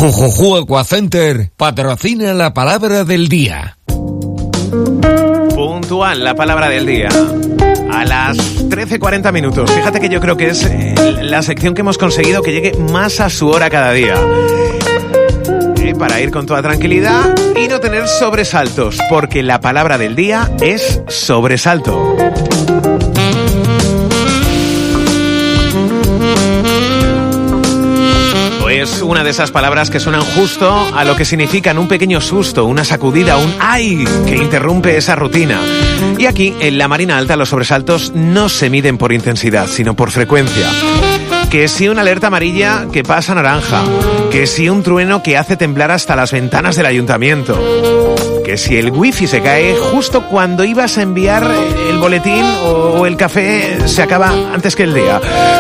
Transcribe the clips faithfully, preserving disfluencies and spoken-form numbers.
Jujuju Aquacenter patrocina la palabra del día. Puntual, la palabra del día. A las trece cuarenta minutos. Fíjate que yo creo que es la sección que hemos conseguido que llegue más a su hora cada día. Eh, para ir con toda tranquilidad y no tener sobresaltos, porque la palabra del día es sobresalto. Es una de esas palabras que suenan justo a lo que significan un pequeño susto, una sacudida, un ¡ay!, que interrumpe esa rutina. Y aquí, en la Marina Alta, los sobresaltos no se miden por intensidad, sino por frecuencia. Que si una alerta amarilla que pasa a naranja, que si un trueno que hace temblar hasta las ventanas del ayuntamiento, que si el wifi se cae justo cuando ibas a enviar el boletín o el café se acaba antes que el día.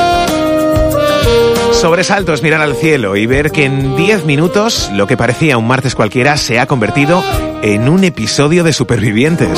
Sobresalto es mirar al cielo y ver que en diez minutos lo que parecía un martes cualquiera se ha convertido en un episodio de Supervivientes.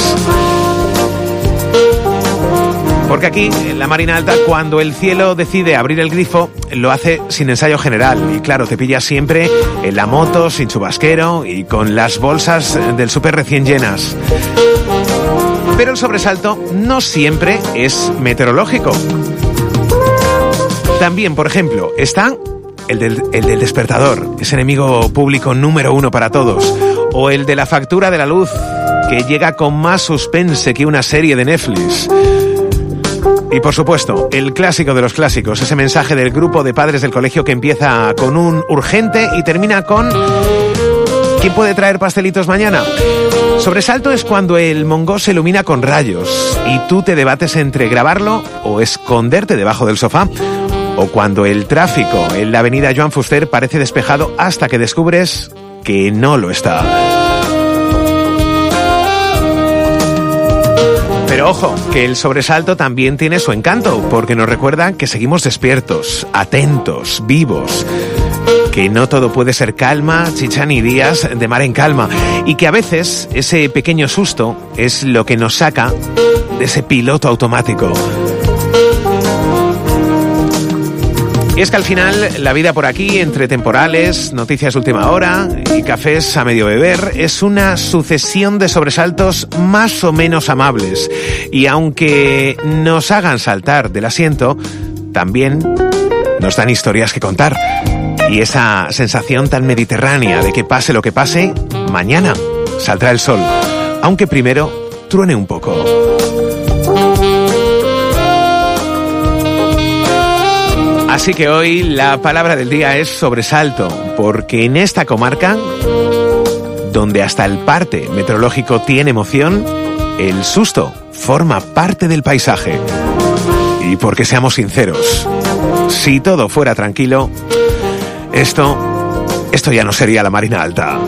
Porque aquí, en la Marina Alta, cuando el cielo decide abrir el grifo, lo hace sin ensayo general. Y claro, te pillas siempre en la moto, sin chubasquero y con las bolsas del súper recién llenas. Pero el sobresalto no siempre es meteorológico. También, por ejemplo, está el del, el del despertador, ese enemigo público número uno para todos. O el de la factura de la luz, que llega con más suspense que una serie de Netflix. Y por supuesto, el clásico de los clásicos, ese mensaje del grupo de padres del colegio que empieza con un urgente y termina con ¿quién puede traer pastelitos mañana? Sobresalto es cuando el Mongo se ilumina con rayos y tú te debates entre grabarlo o esconderte debajo del sofá. O cuando el tráfico en la avenida Joan Fuster parece despejado hasta que descubres que no lo está. Pero ojo, que el sobresalto también tiene su encanto, porque nos recuerda que seguimos despiertos, atentos, vivos, que no todo puede ser calma, chicha ni días de mar en calma, y que a veces ese pequeño susto es lo que nos saca de ese piloto automático. Y es que al final la vida por aquí, entre temporales, noticias de última hora y cafés a medio beber, es una sucesión de sobresaltos más o menos amables. Y aunque nos hagan saltar del asiento, también nos dan historias que contar. Y esa sensación tan mediterránea de que pase lo que pase, mañana saldrá el sol, aunque primero truene un poco. Así que hoy la palabra del día es sobresalto, porque en esta comarca, donde hasta el parte meteorológico tiene emoción, el susto forma parte del paisaje. Y porque seamos sinceros, si todo fuera tranquilo, esto, esto ya no sería la Marina Alta.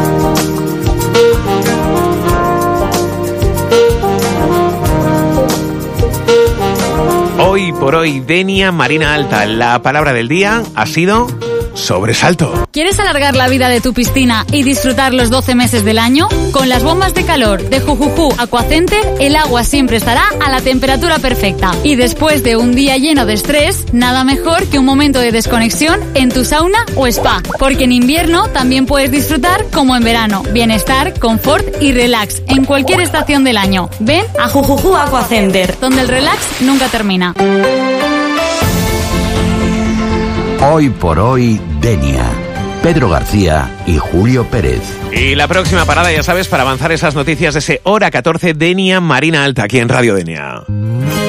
Hoy por hoy, Denia, Marina Alta, la palabra del día ha sido sobresalto. ¿Quieres alargar la vida de tu piscina y disfrutar los doce meses del año? Con las bombas de calor de Jujuju Aquacenter, el agua siempre estará a la temperatura perfecta. Y después de un día lleno de estrés, nada mejor que un momento de desconexión en tu sauna o spa. Porque en invierno también puedes disfrutar como en verano. Bienestar, confort y relax en cualquier estación del año. Ven a Jujuju Aquacenter, donde el relax nunca termina. Hoy por hoy, Denia, Pedro García y Julio Pérez. Y la próxima parada, ya sabes, para avanzar esas noticias de ese hora catorce, Denia, Marina Alta, aquí en Radio Denia.